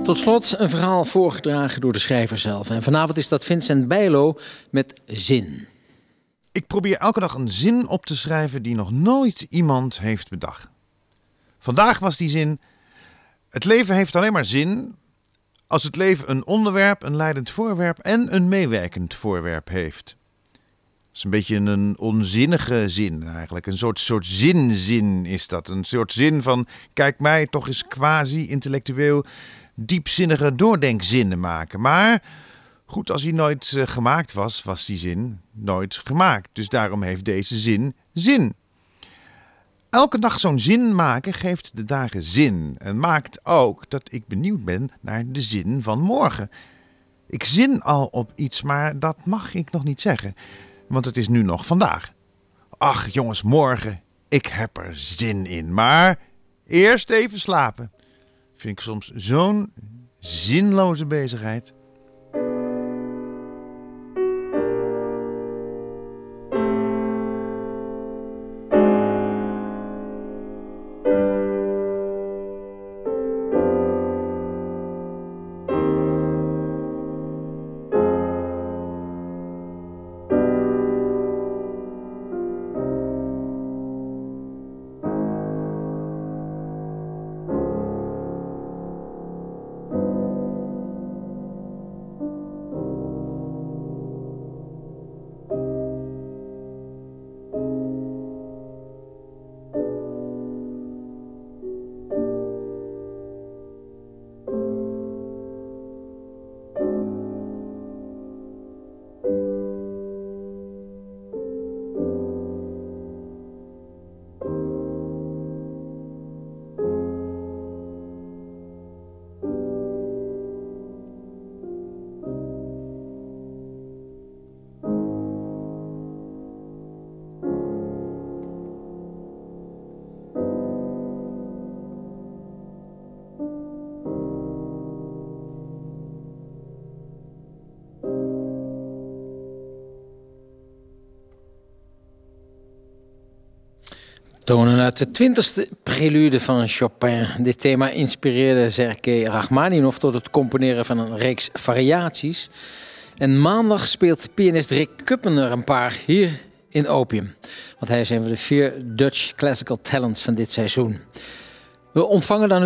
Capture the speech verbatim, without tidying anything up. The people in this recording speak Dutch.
Tot slot een verhaal voorgedragen door de schrijver zelf. En vanavond is dat Vincent Bijlo met Zin. Ik probeer elke dag een zin op te schrijven die nog nooit iemand heeft bedacht. Vandaag was die zin: het leven heeft alleen maar zin als het leven een onderwerp, een leidend voorwerp en een meewerkend voorwerp heeft. Dat is een beetje een onzinnige zin eigenlijk. Een soort, soort zinzin is dat. Een soort zin van, kijk mij toch eens quasi-intellectueel diepzinnige doordenkzinnen maken. Maar goed, als hij nooit uh, gemaakt was, was die zin nooit gemaakt. Dus daarom heeft deze zin zin. Elke dag zo'n zin maken geeft de dagen zin. En maakt ook dat ik benieuwd ben naar de zin van morgen. Ik zin al op iets, maar dat mag ik nog niet zeggen. Want het is nu nog vandaag. Ach jongens, morgen, ik heb er zin in. Maar eerst even slapen. Vind ik soms zo'n zinloze bezigheid. Tonen uit de twintigste prelude van Chopin. Dit thema inspireerde Sergei Rachmaninov tot het componeren van een reeks variaties. En maandag speelt pianist Rick Kuppener een paar hier in Opium. Want hij is een van de vier Dutch Classical Talents van dit seizoen. We ontvangen dan